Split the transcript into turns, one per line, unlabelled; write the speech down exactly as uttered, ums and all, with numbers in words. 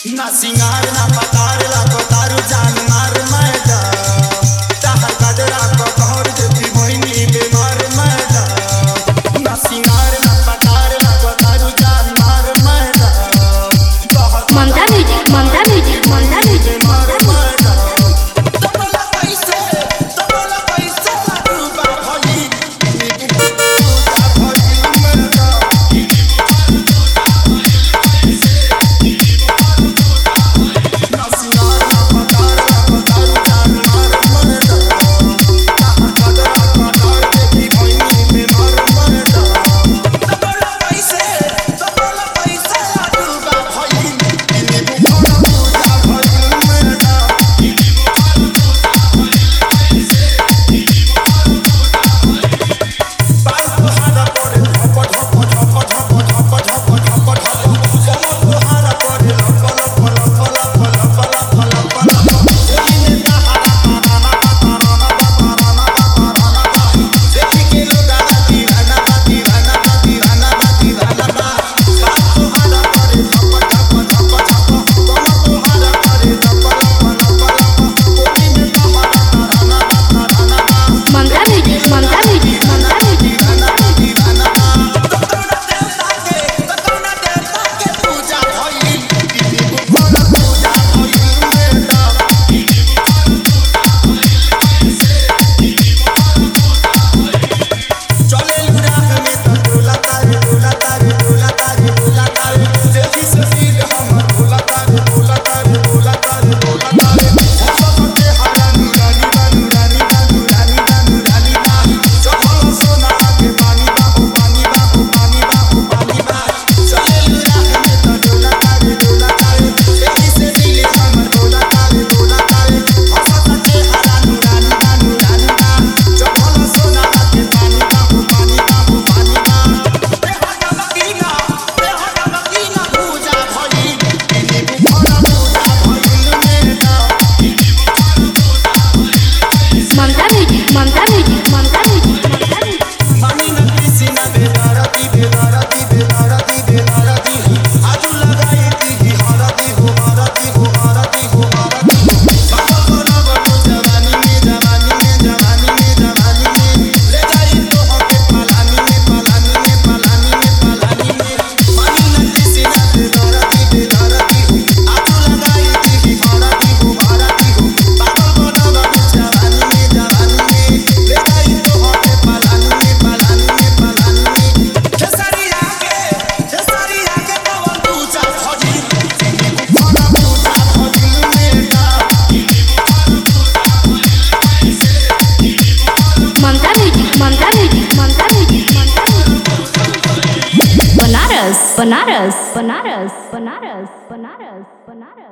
ना सिंगार ना पतार लागो तारू जान मार मैदा चाहर गजरा को तोहर देती मोहिनी बीमार मैदा ना सिंगार ना पतार लागो तारू जान मार मैदा
Mamta music Mamta music Mamta music
मार मैदा तबला पैसे तबला पैसे रूबा भली पूजा भली मैदा
बनारस बनारस बनारस बनारस बनारस बनारस